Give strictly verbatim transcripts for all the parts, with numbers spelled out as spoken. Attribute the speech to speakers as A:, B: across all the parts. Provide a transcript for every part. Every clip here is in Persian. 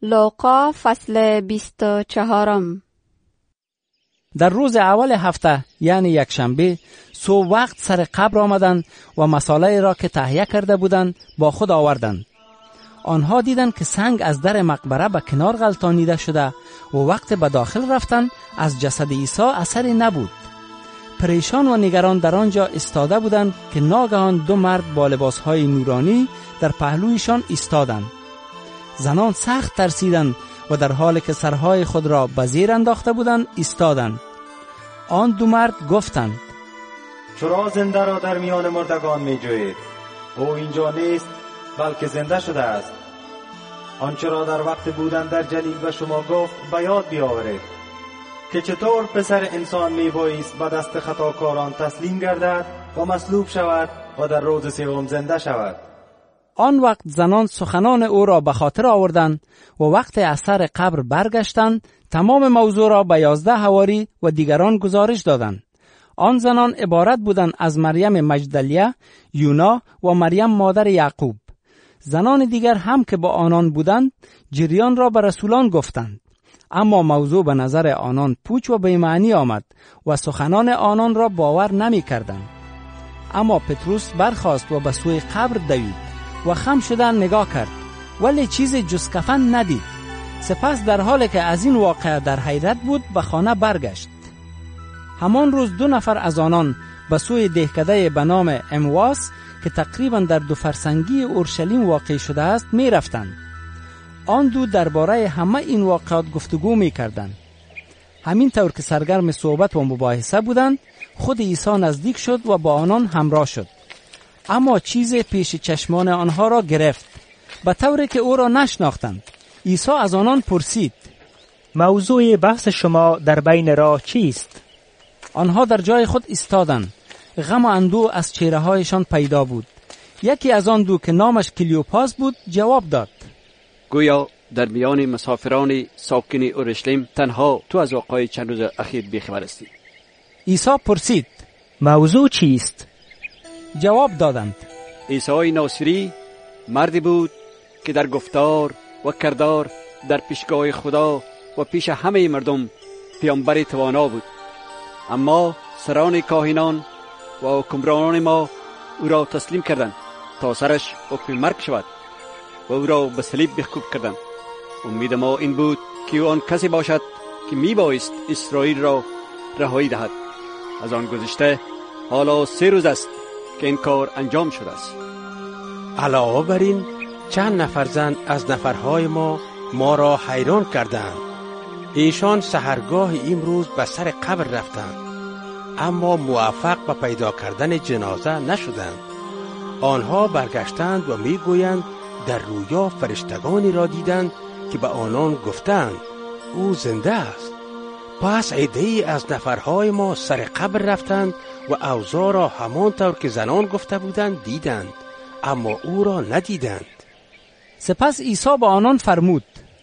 A: لوقا فصل بیست و چهارم.
B: در روز اول هفته یعنی یک شنبه صبح وقت سر قبر آمدند و مساله را که تهیه کرده بودند با خود آوردند. آنها دیدند که سنگ از در مقبره به کنار غلطانیده شده و وقت به داخل رفتند از جسد عیسی اثری نبود. پریشان و نگران در آنجا ایستاده بودند که ناگهان دو مرد با لباسهای نورانی در پهلویشان ایستادند. زنان سخت ترسیدند و در حالی که سرهای خود را به زیر انداخته بودند ایستادند. آن دو مرد گفتند:
C: چرا زنده را در میان مردگان می جویید؟ او اینجا نیست بلکه زنده شده است. آنچه را در وقت بودن در جلیل به شما گفت به یاد بیاورید که چطور پسر انسان می بایست به دست خطاکاران تسلیم گردد و مصلوب شود و در روز سوم زنده شود.
B: آن وقت زنان سخنان او را به خاطر آوردند و وقت از سر قبر برگشتند تمام موضوع را به یازده حواری و دیگران گزارش دادند. آن زنان عبارت بودند از مریم مجدلیه، یونا و مریم مادر یعقوب. زنان دیگر هم که با آنان بودند جریان را به رسولان گفتند، اما موضوع به نظر آنان پوچ و بی‌معنی آمد و سخنان آنان را باور نمی کردند. اما پتروس برخاست و به سوی قبر دوید و خم شده نگاه کرد ولی چیز جز کفن ندید. سپس در حالی که از این واقعه در حیرت بود به خانه برگشت. همان روز دو نفر از آنان به سوی دهکده به نام امواس که تقریبا در دو فرسنگی اورشلیم واقع شده است می رفتند. آن دو درباره همه این واقعات گفتگو می کردند. همین طور که سرگرم صحبت و مباحثه بودند خود عیسی نزدیک شد و با آنان همراه شد. اما چیز پیش چشمان آنها را گرفت به طوری که او را نشناختند. عیسی از آنان پرسید:
D: موضوع بحث شما در بین راه چیست؟
B: آنها در جای خود ایستادند. غم و اندوه از چهره هایشان پیدا بود. یکی از آن دو که نامش کلیوپاس بود جواب داد:
E: گویا در میان مسافران ساکن اورشلیم تنها تو از واقعه چند روز اخیر بیخبر هستی.
B: عیسی پرسید:
D: موضوع چیست؟
B: جواب دادند:
E: عیسی ناصری مردی بود که در گفتار و کردار در پیشگاه خدا و پیش همه مردم پیامبر توانا بود. اما سران کاهنان و حکمرانان ما او را تسلیم کردند تا سرش حکم مرگ شود و او را به صلیب بخکوب کردند. امید ما این بود که او آن کسی باشد که می بایست اسرائیل را رهایی دهد. از آن گذشته حالا سه روز است که این کار انجام شده است.
F: علاوه بر این چند نفر زن از نفرهای ما ما را حیران کردند. ایشان سحرگاه امروز به سر قبر رفتند اما موفق به پیدا کردن جنازه نشدند. آنها برگشتند و میگویند در رویا فرشتگانی را دیدند که به آنان گفتند او زنده است. پس عده‌ای از نفرهای ما سر قبر رفتند و اوضاع را همانطور که زنان گفته بودند دیدند اما او را ندیدند.
B: سپس عیسی با آنان فرمود: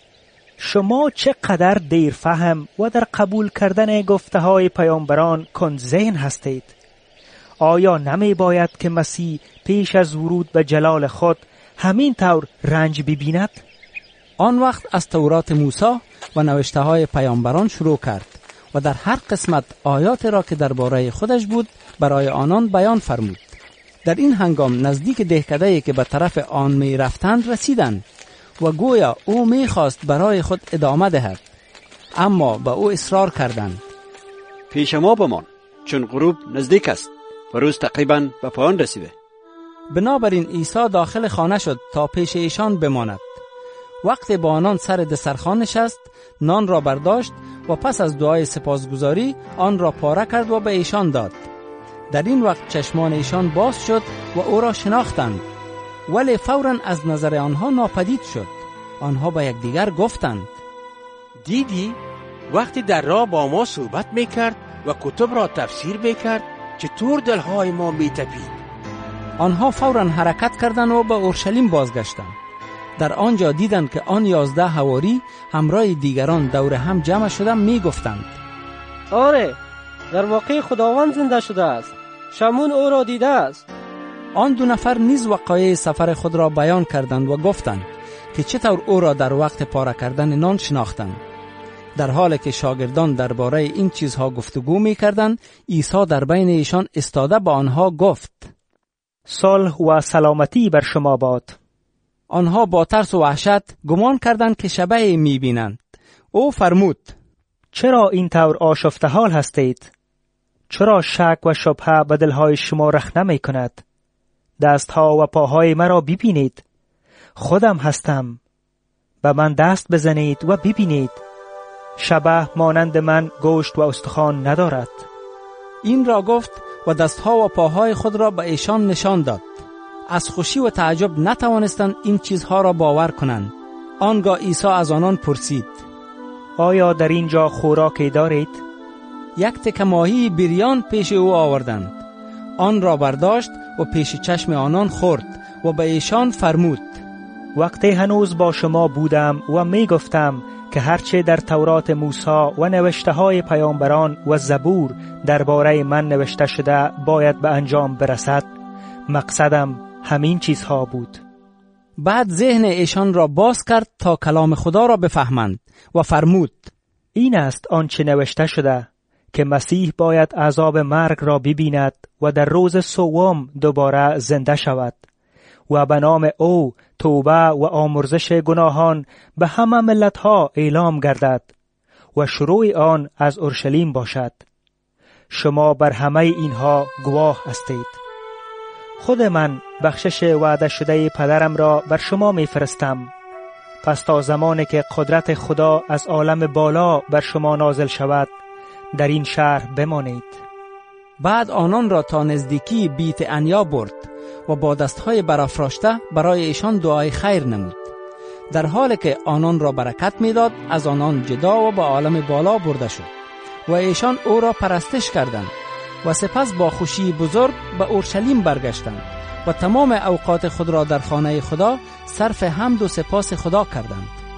D: شما چقدر دیر فهم و در قبول کردن گفته های پیامبران کندذهن هستید. آیا نمی باید که مسیح پیش از ورود به جلال خود همین طور رنج ببیند؟
B: آن وقت از تورات موسی و نوشته های پیامبران شروع کرد و در هر قسمت آیات را که درباره خودش بود برای آنان بیان فرمود. در این هنگام نزدیک دهکده‌ای که به طرف آن می رفتند رسیدند و گویا او می خواست برای خود ادامه دهد، اما به او اصرار کردند:
E: پیش ما بمان چون غروب نزدیک است و روز تقریبا به پایان رسیده.
B: بنابراین عیسی داخل خانه شد تا پیش ایشان بماند. وقتی با آنان سر دسترخوان نشست نان را برداشت و پس از دعای سپاسگزاری آن را پاره کرد و به ایشان داد. در این وقت چشمان ایشان باز شد و او را شناختند ولی فوراً از نظر آنها ناپدید شد. آنها به یکدیگر گفتند:
F: دیدی وقتی در راه با ما صحبت میکرد و کتب را تفسیر میکرد چطور دلهای ما میتپید؟
B: آنها فوراً حرکت کردند و به اورشلیم بازگشتند. در آنجا دیدند که آن یازده حواری همراه دیگران دور هم جمع شده میگفتند:
G: آره، در واقع خداوند زنده شده است. شمون او را دیده است.
B: آن دو نفر نیز وقایع سفر خود را بیان کردند و گفتند که چطور او را در وقت پاره کردن نان شناختند. در حالی که شاگردان درباره این چیزها گفتگو می کردند، عیسی در بین ایشان استاده به آنها گفت:
D: صلح و سلامتی بر شما باد.
B: آنها با ترس و وحشت گمان کردند که شبح می بینند. او فرمود:
D: چرا این طور آشفته حال هستید؟ چرا شک و شبهه به دلهای شما رخ نمی کند؟ دستها و پاهای مرا ببینید. خودم هستم. به من دست بزنید و ببینید. شبح مانند من گوشت و استخوان ندارد.
B: این را گفت و دستها و پاهای خود را به ایشان نشان داد. از خوشی و تعجب نتوانستند این چیزها را باور کنند. آنگاه عیسی از آنان پرسید:
D: آیا در اینجا خوراکی دارید؟
B: یک تکه ماهی بریان پیش او آوردند. آن را برداشت و پیش چشم آنان خورد و به ایشان فرمود:
D: وقتی هنوز با شما بودم و می گفتم که هرچه در تورات موسی و نوشته های پیامبران و زبور درباره من نوشته شده باید به انجام برسد، مقصدم همین چیزها بود.
B: بعد ذهن ایشان را باز کرد تا کلام خدا را بفهمند و فرمود:
D: این است آنچه نوشته شده که مسیح باید عذاب مرگ را ببیند و در روز سوم دوباره زنده شود و به نام او توبه و آمرزش گناهان به همه ملتها اعلام گردد و شروع آن از اورشلیم باشد. شما بر همه اینها گواه هستید. خود من بخشش وعده شده پدرم را بر شما می فرستم. پس تا زمانی که قدرت خدا از عالم بالا بر شما نازل شود در این شهر بمانید.
B: بعد آنان را تا نزدیکی بیت عنیا برد و با دستهای برافراشته برای ایشان دعای خیر نمود. در حالی که آنان را برکت میداد، از آنان جدا و به عالم بالا برده شد و ایشان او را پرستش کردند و سپس با خوشی بزرگ به اورشلیم برگشتند و تمام اوقات خود را در خانه خدا صرف حمد و سپاس خدا کردند.